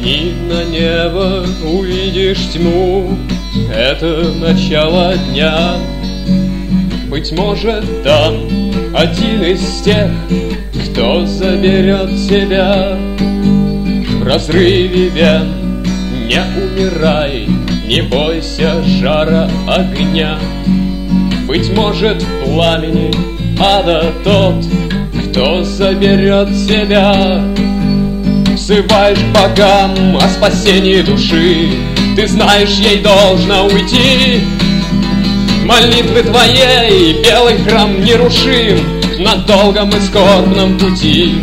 Взгляни на небо, увидишь тьму. Это начало дня. Быть может, там один из тех, кто заберет тебя. В разрыве вен не умирай, не бойся жара огня. Быть может, в пламени ада тот, кто заберет тебя. Взываешь к богам о спасении души, ты знаешь, ей должно уйти. Молитвы твоей белый храм нерушим на долгом и скорбном пути.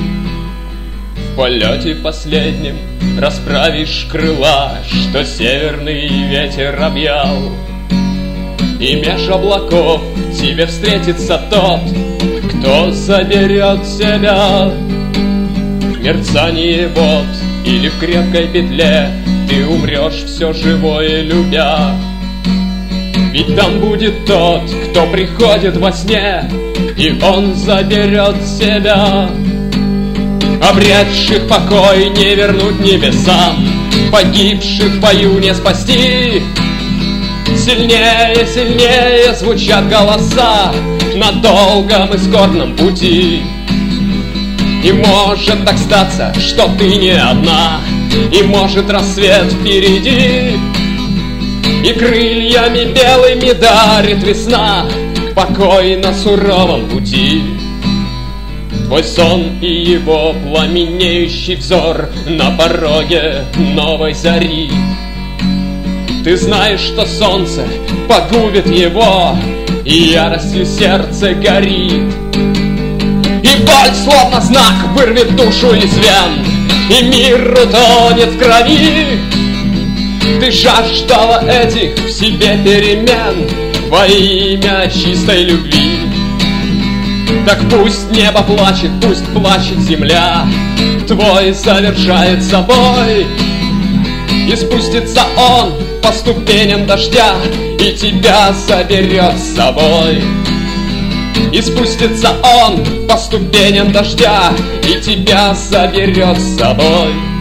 В полете последнем расправишь крыла, что северный ветер объял, и меж облаков тебе встретится тот, кто заберет тебя. В мерцании вод или в крепкой петле ты умрешь все живое любя. Ведь там будет тот, кто приходит во сне, и он заберет себя. Обретших покой не вернуть небесам, погибших в бою не спасти. Сильнее, сильнее звучат голоса на долгом и скорбном пути. И может так статься, что ты не одна, и может рассвет впереди, и крыльями белыми дарит весна покой на суровом пути. Твой сон и его пламенеющий взор на пороге новой зари. Ты знаешь, что солнце погубит его, и яростью сердце горит. И боль, словно знак, вырвет душу из вен, и мир утонет в крови. Ты жаждала этих в себе перемен во имя чистой любви. Так пусть небо плачет, пусть плачет земля, твой завершает собой. И спустится он по ступеням дождя, и тебя заберет с собой. И спустится он по ступеням дождя, и тебя заберет с собой.